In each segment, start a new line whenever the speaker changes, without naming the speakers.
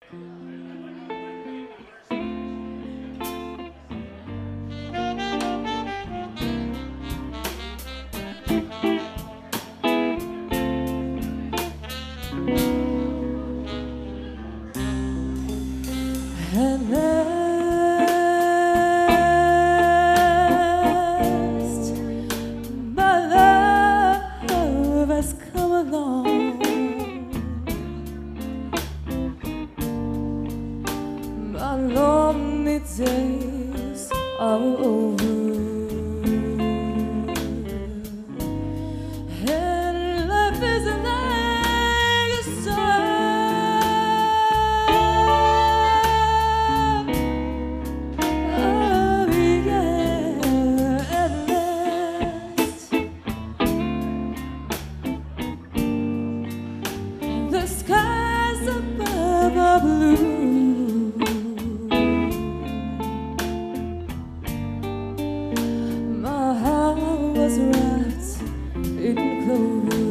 At last, my love has come along. My lonely days are over, and life is like a song. Oh yeah, at last, the skies above are blue. My heart was wrapped in clover.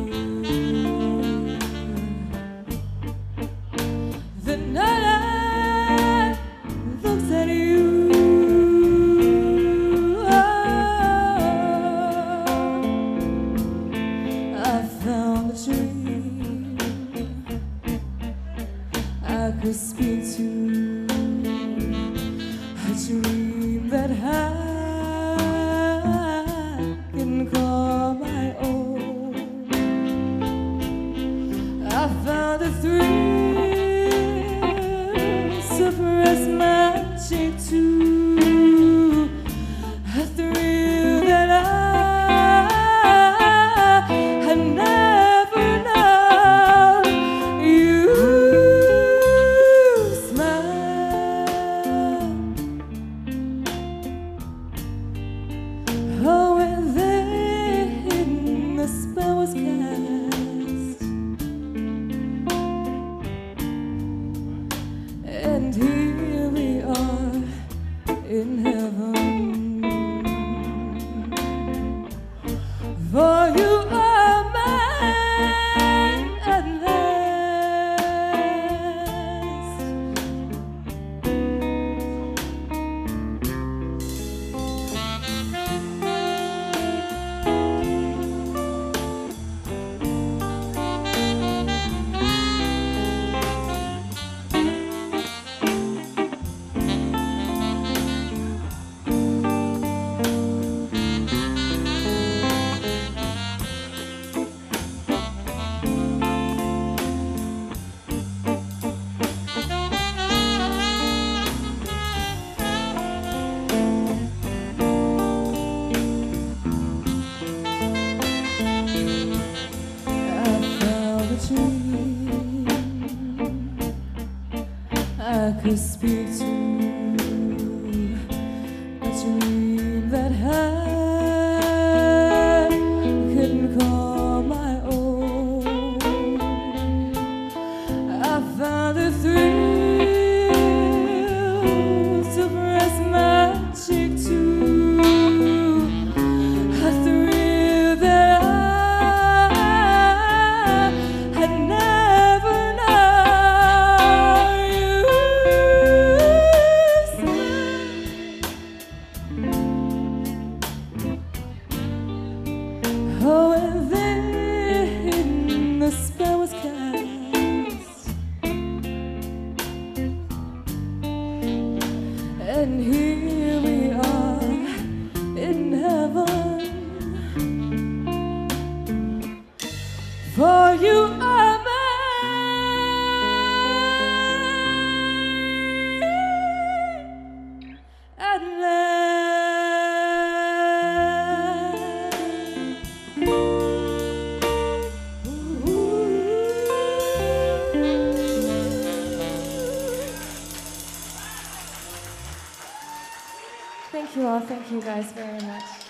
The night I looked at you, I found a dream I could speak to, a dream that I can call my own. I found a thrill to press my cheek to, a thrill that I had never known. You smile, oh, and then the spell was cast, and here we are in heaven. For you are mine at last. I could speak to, a dream that I couldn't call my own. I found a thrill to press my cheek to, a thrill that I had never known. Oh, and then the spell was cast, and here we are in heaven. For you are mine at last. Thank you all. Thank you guys very much.